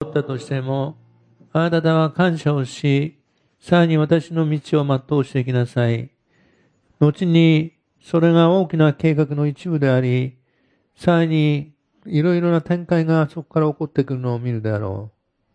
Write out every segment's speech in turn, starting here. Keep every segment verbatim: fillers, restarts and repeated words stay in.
ったとしても、あなたは感謝をし、さらに私の道を全うしていきなさい。後に、それが大きな計画の一部であり、さらに、いろいろな展開がそこから起こってくるのを見るであろ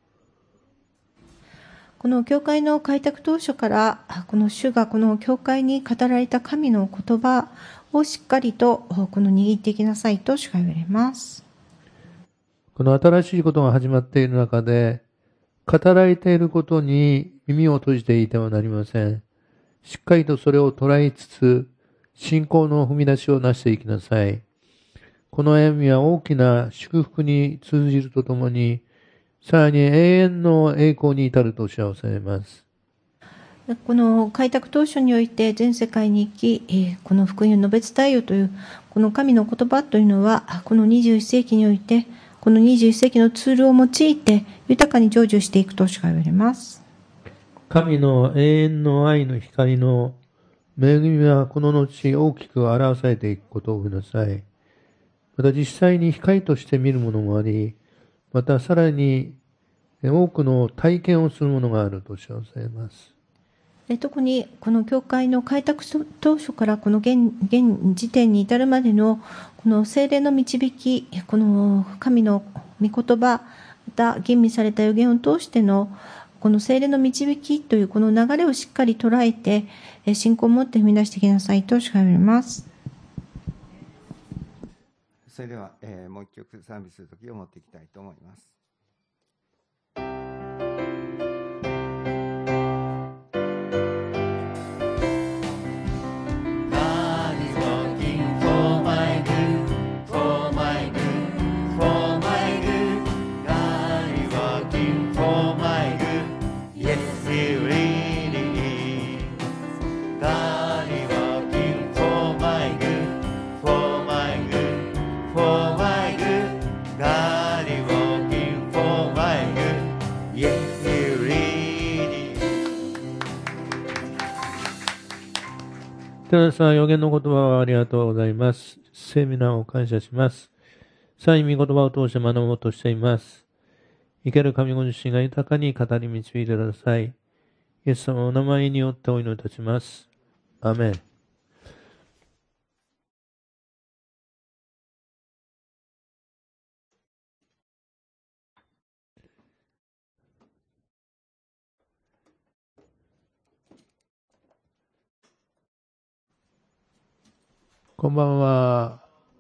この教会の開拓当初から、この主がこの教会に語られた神の言葉をしっかりとこの握っていきなさいと主が言われます。 う。この新しいことが始まっている中で、語られていることに耳を閉じていてはなりません。しっかりとそれを捉えつつ、信仰の踏み出しをなしていきなさい。この歩みは大きな祝福に通じるとともに、さらに永遠の栄光に至ると幸せます。 この開拓当初において全世界に行き、この福音を述べ伝えよという、この神の言葉というのは、このにじゅういっ世紀において、このにじゅういっ世紀のツールを用いて、豊かに成就していくと主が言われます。 神の永遠の愛の光の恵みはこの後大きく表されていくことをください。また実際に光として見るものもあり、またさらに多くの体験をするものがあると知らされます。 特にこの教会の開拓当初からこの 現, 現時点に至るまでのこの聖霊の導き、この神の御言葉、また吟味された預言を通してのこの聖霊の導きというこの流れをしっかり捉えて、信仰を持って踏み出していきなさいと主が言われます。 それでは、えー、もう一曲賛美する時を持っていきたいと思います。 寺田さん、預言の言葉をありがとうございます。聖皆を感謝します。さらに御言葉を通して学ぼうとしています。生ける神ご自身が豊かに語り導いてください。イエス様のお名前によってお祈りいたします。アーメン。こんばんは。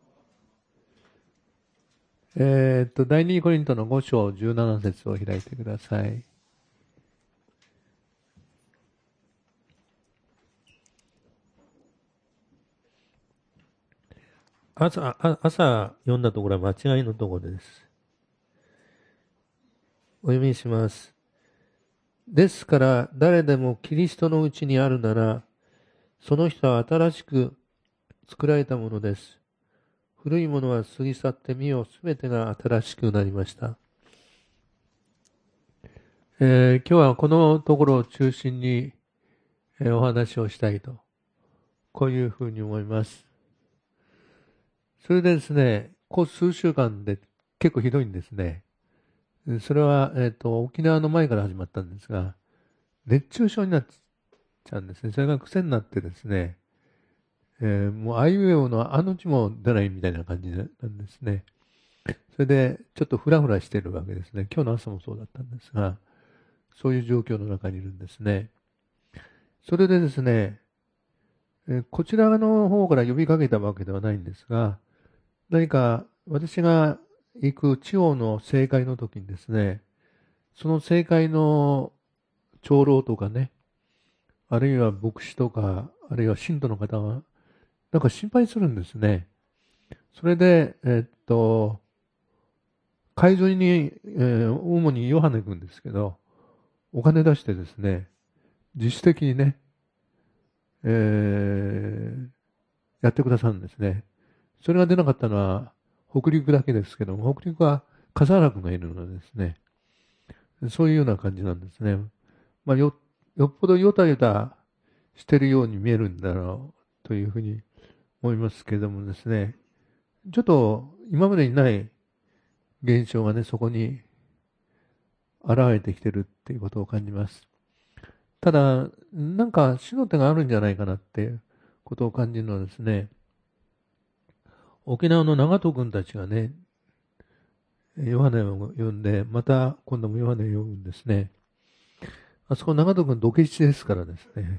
えっと、第二コリントのご章じゅうなな節を開いてください。朝、朝読んだところは間違いのところです。お読みします。ですから、誰でもキリストのうちにあるなら、その人は新しく作られたものです。古いものは過ぎ去ってみよ、すべてが新しくなりました。えー、今日はこのところを中心に、えー、お話をしたいと、こういうふうに思います。それでですね、ここ数週間で結構ひどいんですね。それは、えっと、沖縄の前から始まったんですが、熱中症になっちゃうんですね。それが癖になってですね、えー、もうあいうえおのあの字も出ないみたいな感じなんですね。それでちょっとフラフラしてるわけですね。今日の朝もそうだったんですが、そういう状況の中にいるんですね。それでですね、えー、こちらの方から呼びかけたわけではないんですが、何か私が行く地方の政界の時にですね、その政界の長老とかね、あるいは牧師とか、あるいは信徒の方は、なんか心配するんですね。それで、えっと、会場に、えー、主にヨハネ君ですけど、お金出してですね、自主的にね、えー、やってくださるんですね。それが出なかったのは北陸だけですけども、北陸は笠原君がいるのでですね、そういうような感じなんですね。まあ、よ、よっぽどヨタヨタしてるように見えるんだろうというふうに思いますけれどもですね、ちょっと今までにない現象がね、そこに現れてきてるっていうことを感じます。ただ、なんか主の手があるんじゃないかなっていうことを感じるのはですね、沖縄の長門君たちがね、ヨハネを呼んで、また今度もヨハネを呼ぶんですね。あそこ長門君、ドケチですからですね。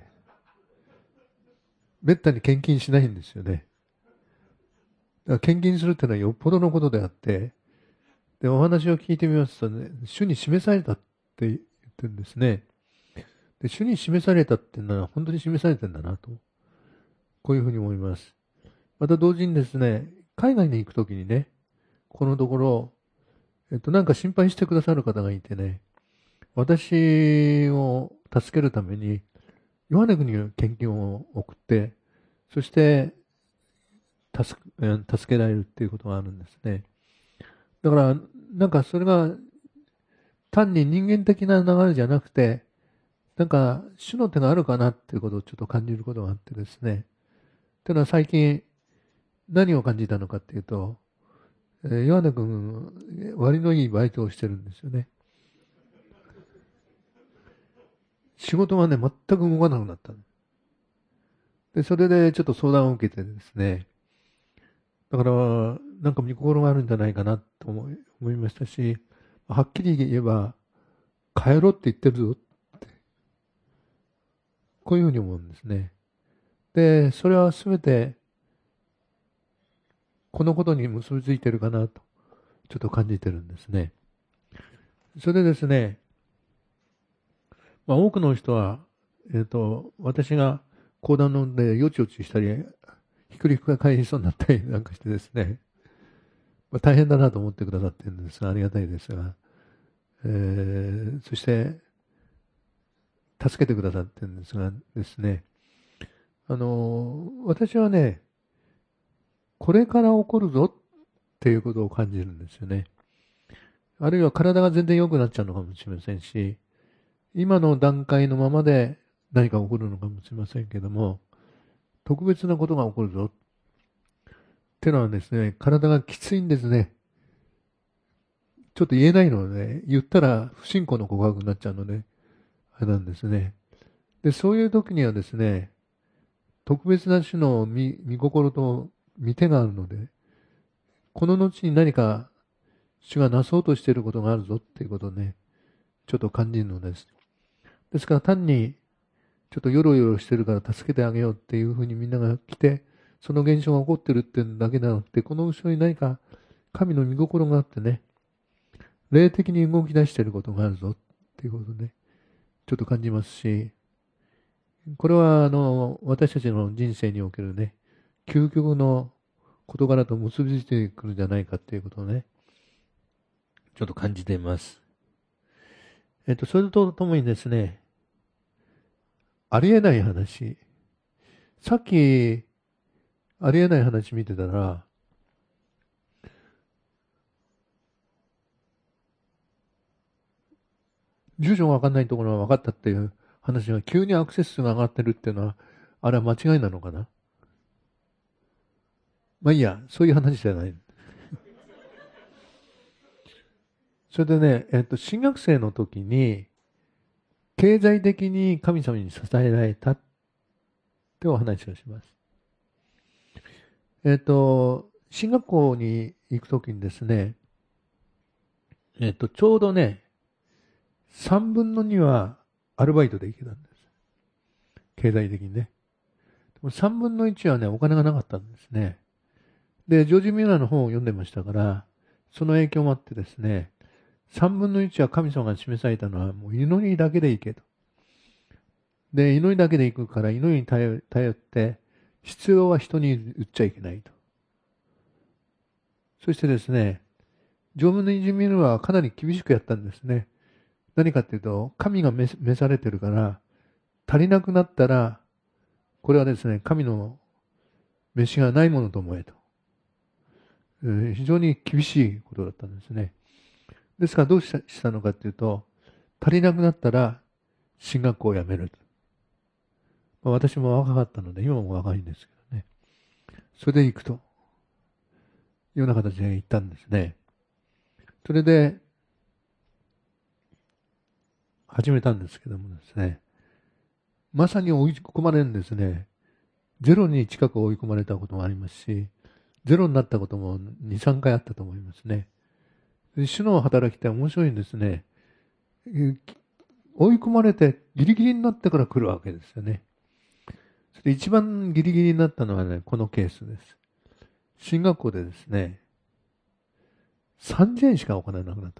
めったに献金しないんですよね。だから献金するっていうのはよっぽどのことであって、で、お話を聞いてみますとね、主に示されたって言ってるんですね。で、主に示されたっていうのは本当に示されてるんだなと。こういうふうに思います。また同時にですね、海外に行くときにね、このところ、えっと、なんか心配してくださる方がいてね、私を助けるために、ヨハネ君に献金を送って、そして助け、助けられるっていうことがあるんですね。だから、なんかそれが単に人間的な流れじゃなくて、なんか主の手があるかなっていうことをちょっと感じることがあってですね。というのは最近何を感じたのかっていうと、ヨハネ君、割のいいバイトをしてるんですよね。仕事がね、全く動かなくなった。で、それでちょっと相談を受けてですね、だから、なんか見心があるんじゃないかなと思い、思いましたし、はっきり言えば、帰ろうって言ってるぞって、こういうふうに思うんですね。で、それはすべて、このことに結びついてるかなと、ちょっと感じてるんですね。それでですね、まあ、多くの人は、えっと、私が講談飲んでよちよちしたり、ひっくり返りそうになったりなんかしてですね、まあ、大変だなと思ってくださってるんですが、ありがたいですが、えー、そして、助けてくださってるんですがですね、あの、私はね、これから起こるぞっていうことを感じるんですよね。あるいは体が全然良くなっちゃうのかもしれませんし、今の段階のままで何か起こるのかもしれませんけども、特別なことが起こるぞっていうのはですね、体がきついんですね。ちょっと言えないので、言ったら不信仰の告白になっちゃうので、あれなんですね。で、そういう時にはですね、特別な種の見、見心と見手があるので、この後に何か主がなそうとしていることがあるぞっていうことをね、ちょっと感じるのです。ですから単に、ちょっとヨロヨロしてるから助けてあげようっていうふうにみんなが来て、その現象が起こってるっていうだけではなくて、この後ろに何か神の見心があってね、霊的に動き出していることがあるぞっていうことをね、ちょっと感じますし、これはあの、私たちの人生におけるね、究極の事柄と結びついてくるんじゃないかっていうことをね、ちょっと感じています。えっと、それとともにですね、ありえない話。さっき、ありえない話見てたら、住所がわかんないところが分かったっていう話が急にアクセス数が上がってるっていうのは、あれは間違いなのかな。まあいいや、そういう話じゃない。それでね、えっと、新学生の時に、経済的に神様に支えられたってお話をします。えっと、進学校に行く時にですね、えっと、ちょうどね、さんぶんのにはアルバイトで行けたんです。経済的にね。でもさんぶんのいちはね、お金がなかったんですね。で、ジョージ・ミューラーの本を読んでましたから、その影響もあってですね、さんぶんのいちは神様が示されたのはもう祈りだけで行けと。で、祈りだけで行くから祈りに頼って、必要は人に売っちゃいけないと。そしてですね、ジョブのいじめるはかなり厳しくやったんですね。何かっていうと、神が召されてるから、足りなくなったら、これはですね、神の召しがないものと思えと。非常に厳しいことだったんですね。ですからどうしたのかっていうと、足りなくなったら進学校を辞める。まあ、私も若かったので、今も若いんですけどね。それで行くと。いうような形で行ったんですね。それで、 始めたんですけどもですね、まさに追い込まれるんですね。ゼロに近く追い込まれたこともありますし、ゼロになったこともに、さんかいあったと思いますね。主の働きって面白いんですね。追い込まれてギリギリになってから来るわけですよね。それで一番ギリギリになったのはね、このケースです。進学校でですね、さんじゅうえんしかお金なくなった。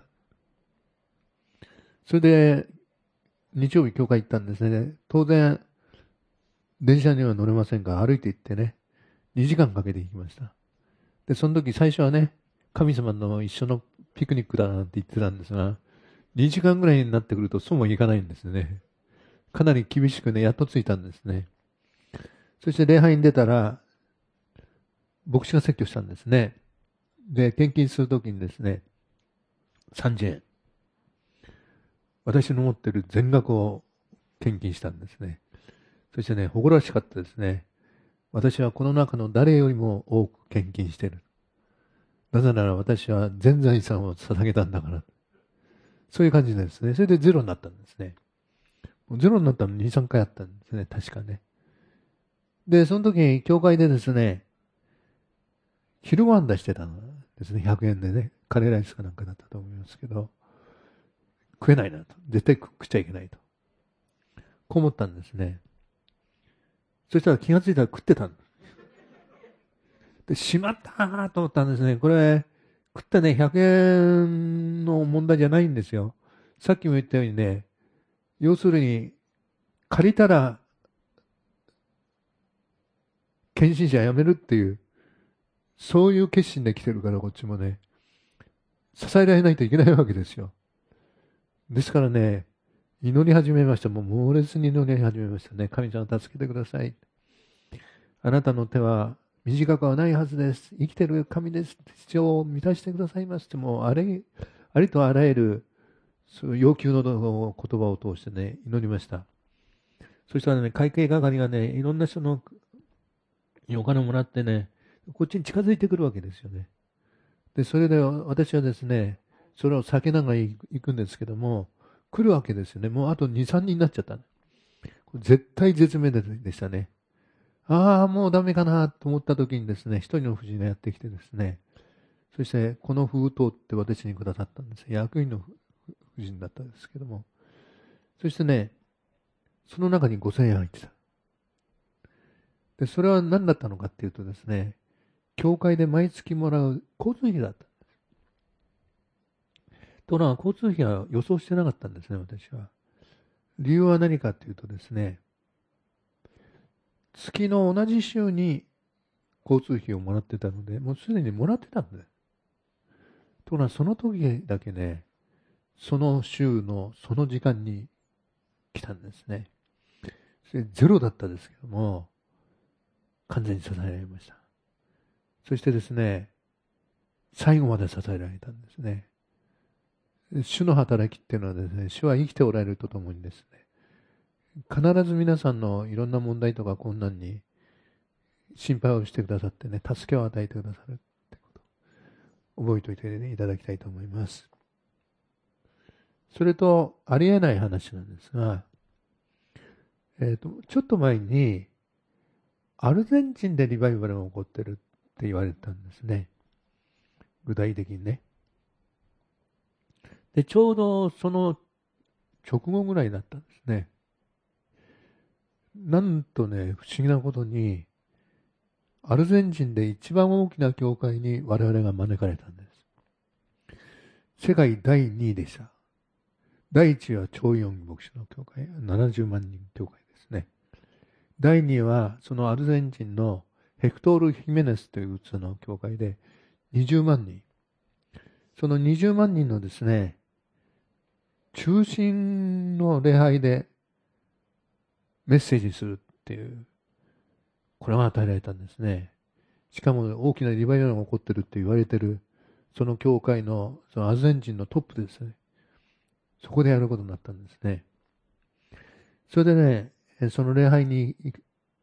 それで、日曜日教会行ったんですね。当然、電車には乗れませんから歩いて行ってね、にじかんかけて行きました。で、その時最初はね、神様の一緒のピクニックだなんて言ってたんですが、にじかんぐらいになってくるとそうもいかないんですね。かなり厳しくね、やっと着いたんですね。そして礼拝に出たら、牧師が説教したんですね。で、献金するときにですね、さんじゅうえん。私の持ってる全額を献金したんですね。そしてね、誇らしかったですね。私はこの中の誰よりも多く献金している。なぜなら私は全財産を捧げたんだから。そういう感じですね。それでゼロになったんですね。ゼロになったのに、さんかいあったんですね。確かね。で、その時に教会でですね、昼ご飯出してたんですね。ひゃくえんでね。カレーライスかなんかだったと思いますけど、食えないなと。絶対食っちゃいけないと。こう思ったんですね。そしたら気がついたら食ってたんです。で、しまったーと思ったんですね。これ、食ったね、ひゃくえんの問題じゃないんですよ。さっきも言ったようにね、要するに、借りたら、献身者やめるっていう、そういう決心で来てるから、こっちもね、支えられないといけないわけですよ。ですからね、祈り始めました。もう猛烈に祈り始めましたね。神様助けてください。あなたの手は短くはないはずです。生きてる神です。必要を満たしてくださいますって、もうあれ、ありとあらゆるそういう要求の言葉を通してね、祈りました。そしたらね、会計係がね、いろんな人のお金をもらってね、こっちに近づいてくるわけですよね。で、それで私はですね、それを避けながら行くんですけども、来るわけですよね。もうあとに、さんにんになっちゃった。絶対絶命でしたね。ああ、もうダメかなと思った時にですね、一人の夫人がやってきてですね、そしてこの封筒って私にくださったんです。役員の夫人だったんですけども、そしてね、その中にごせんえん入ってた。で、それは何だったのかっていうとですね、教会で毎月もらう交通費だったんです。ところが交通費は予想してなかったんですね、私は。理由は何かっていうとですね、月の同じ週に交通費をもらってたので、もうすでにもらってたんです。ところがその時だけね、その週のその時間に来たんですね。それゼロだったですけども、完全に支えられました。そしてですね、最後まで支えられたんですね。主の働きっていうのはですね、主は生きておられるとともにですね、必ず皆さんのいろんな問題とか困難に心配をしてくださってね、助けを与えてくださるってことを覚えておいて、ね、いただきたいと思います。それと、ありえない話なんですが、えっと、ちょっと前に、アルゼンチンでリバイバルが起こってるって言われたんですね。具体的にね。で、ちょうどその直後ぐらいだったんですね。なんとね、不思議なことに、アルゼンチンで一番大きな教会に我々が招かれたんです。世界だいにいでした。だいいちいはチョイヨン牧師の教会、ななじゅうまんにん教会ですね。だいにいはそのアルゼンチンのヘクトール・ヒメネスというその教会でにじゅうまんにん。そのにじゅうまんにんのですね、中心の礼拝でメッセージするっていう、これが与えられたんですね。しかも大きなリバイバルが起こってるって言われてる、その教会の、そのアルゼンチンのトップですね。そこでやることになったんですね。それでね、その礼拝に行く、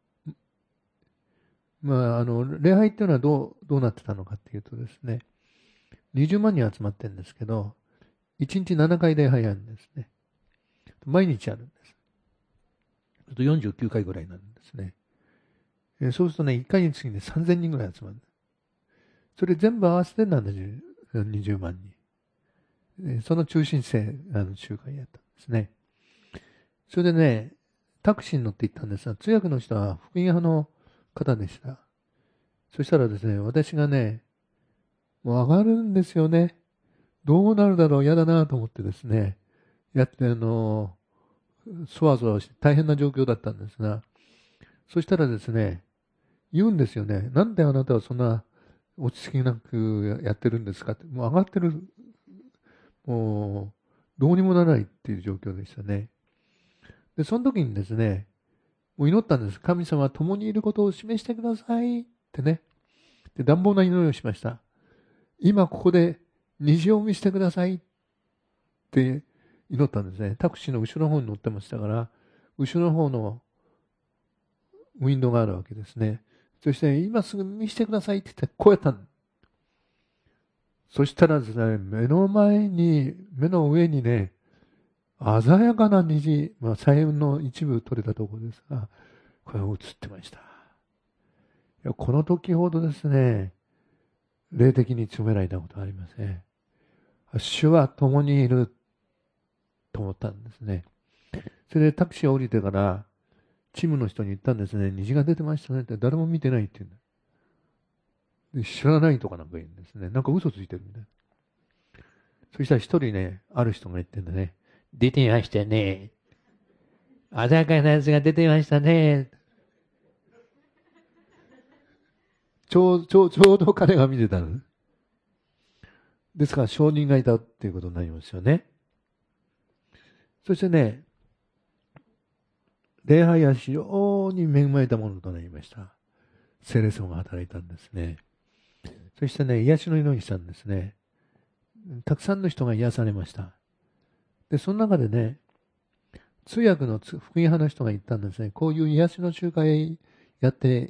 まあ、あの、礼拝っていうのはどう、どうなってたのかっていうとですね、にじゅうまんにん集まってるんですけど、いちにちななかい礼拝やるんですね。 毎日あるんです。あとよんじゅうきゅうかいぐらいになるんですね。えー、そうするとね、いっかいにつきね、さんぜんにんぐらい集まる。それ全部合わせてななじゅう、にじゅうまんにん。えー、その中心性、あの、集会やったんですね。それでね、タクシーに乗って行ったんですが、通訳の人は福音派の方でした。そしたらですね、私がね、もう上がるんですよね。どうなるだろう、嫌だなと思ってですね、やって、あの、そわそわして大変な状況だったんですが、そしたらですね、言うんですよね。なんであなたはそんな落ち着きなくやってるんですかって。もう上がってる、もう、どうにもならないっていう状況でしたね。で、その時にですね、もう祈ったんです。神様は共にいることを示してくださいってね。で、乱暴な祈りをしました。今ここで虹を見せてくださいって祈ったんですね。タクシーの後ろの方に乗ってましたから、後ろの方のウィンドウがあるわけですね。そして、今すぐ見せてくださいって言って、こうやったん。そしたらですね、目の前に、目の上にね、鮮やかな虹、まあ、彩雲の一部取れたところですが、これが映ってました。いや、この時ほどですね、霊的に詰められたことはありません。主は共にいると思ったんですね。それでタクシーを降りてから、チームの人に言ったんですね、虹が出てましたねって、誰も見てないって言うんだ。で、知らないとかなんか言うんですね。なんか嘘ついてるみたいな。そしたら一人ね、ある人が言ってんだね。出てましたね。鮮やかなやつが出てましたね。ちょう、ちょう、ちょうど彼が見てたの。ですから証人がいたっていうことになりますよね。そしてね、礼拝は非常に恵まれたものとなりました。聖霊様が働いたんですね。そしてね、癒しの祈りしたんですね。たくさんの人が癒されました。で、その中でね、通訳の福音派の人が言ったんですね。こういう癒しの集会やって、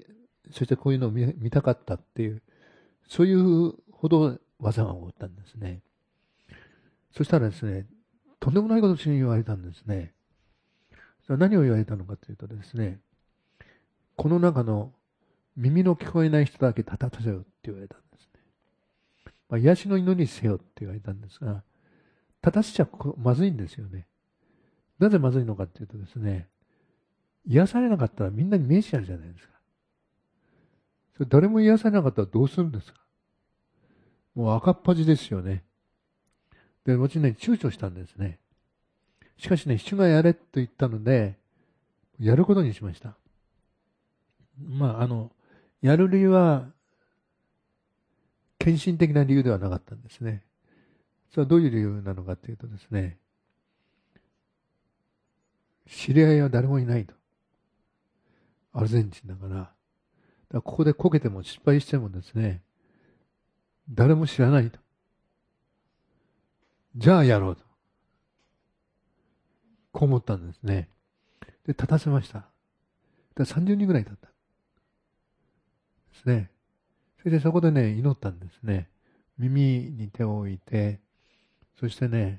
そしてこういうのを 見, 見たかったっていう、そういうほど技が起こったんですね。そしたらですね、とんでもないことを言われたんですね。何を言われたのかというとですね、この中の耳の聞こえない人だけ立たせよって言われたんですね。まあ、癒しの祈りせよって言われたんですが、立たせちゃまずいんですよね。なぜまずいのかというとですね、癒されなかったらみんなに見えちゃうじゃないですか。それ誰も癒されなかったらどうするんですか。もう赤っ端ですよね。で、後にね、躊躇したんですね。しかしね、主がやれと言ったので、やることにしました。まあ、あの、やる理由は、献身的な理由ではなかったんですね。それはどういう理由なのかというとですね、知り合いは誰もいないと。アルゼンチンだから、だからここでこけても失敗してもですね、誰も知らないと。じゃあやろうと。こう思ったんですね。で、立たせました。でさんじゅうにんぐらい立った。ですね。それでそこでね、祈ったんですね。耳に手を置いて、そしてね、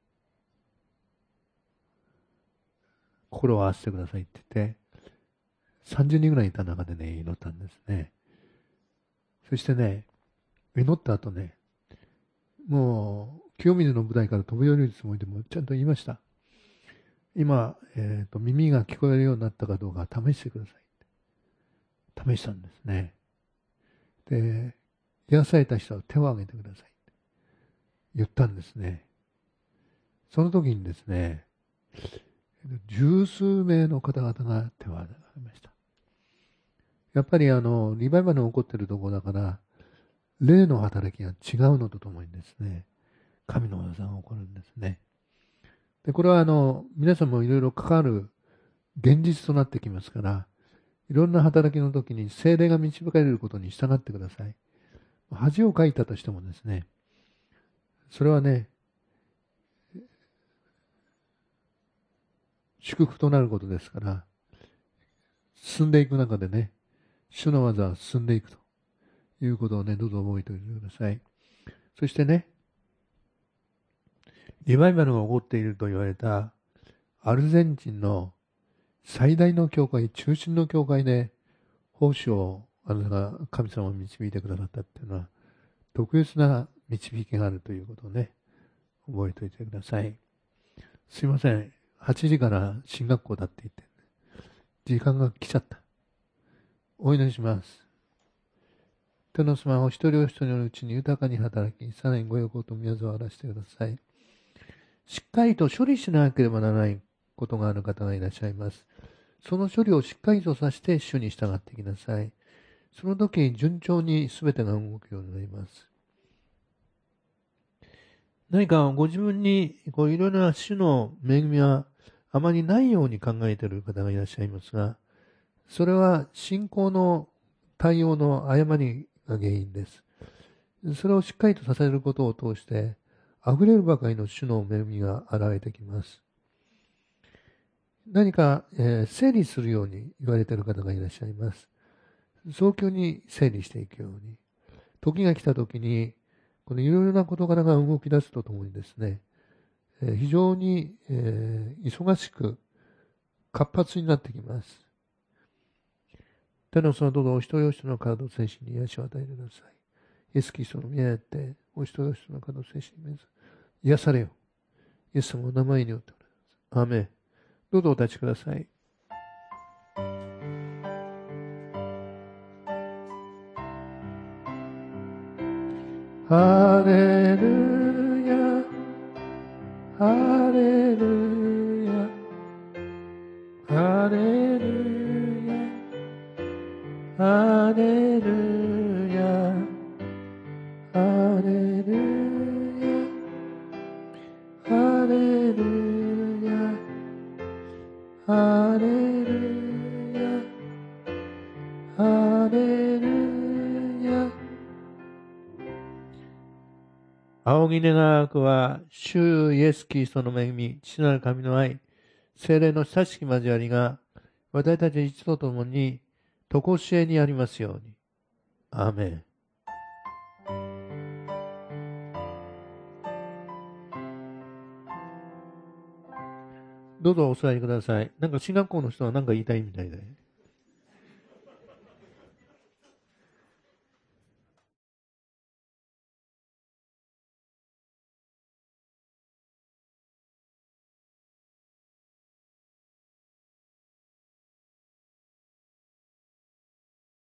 心を合わせてくださいって言って、さんじゅうにんぐらいいた中でね、祈ったんですね。そしてね、祈った後ね、もう、清水の舞台から飛び降りるつもりでもちゃんと言いました。今、えーと、耳が聞こえるようになったかどうか試してください。試したんですね。で、癒された人は手を挙げてください。言ったんですね。その時にですね、十数名の方々が手を挙げました。やっぱりあの、リバイバルが起こっているところだから、霊の働きが違うのとともにですね、神の技が起こるんですね。で、これはあの、皆さんもいろいろ関わる現実となってきますから、いろんな働きの時に聖霊が導かれることに従ってください。恥をかいたとしてもですね、それはね、祝福となることですから、進んでいく中でね、主の技は進んでいくということをね、どうぞ覚えておいてください。そしてね、リバイバルが起こっていると言われたアルゼンチンの最大の教会、中心の教会で奉仕をあなたが神様を導いてくださったっていうのは、特別な導きがあるということをね、覚えておいてください。すいません。はちじから進学校だって言って、時間が来ちゃった。お祈りします。天の様を一人お一人のうちに豊かに働き、さらにご欲と宮沢を荒らしてください。しっかりと処理しなければならないことがある方がいらっしゃいます。その処理をしっかりとさせて主に従ってきなさい。その時、順調に全てが動くようになります。何かご自分にこういろいろな主の恵みはあまりないように考えている方がいらっしゃいますが、それは信仰の対応の誤りが原因です。それをしっかりとさせることを通して、溢れるばかりの主の恵みが現れてきます。何か、えー、整理するように言われている方がいらっしゃいます。早急に整理していくように。時が来た時に、このいろいろな事柄が動き出すとともにですね、えー、非常に、えー、忙しく活発になってきます。天のそのどうぞお一人お一人の体と精神に癒しを与えてください。イエス・キリストの宮にあって、お一人お一人の体と精神に癒されよ。イエス様の名前によっております。アーメン。どうぞお立ちください。ハレルヤ、ハレルヤ、ハレルヤ、ハレルヤ、ハレルヤ、ハレルヤ、ハレルヤ、ハレルヤ。仰ぎ願くは、主イエス・キリストの恵み、父なる神の愛、聖霊の親しき交わりが、私たち一同ともに、とこしえにありますように。アーメン。どうぞお座りください。なんか進学校の人は何か言いたいみたいで。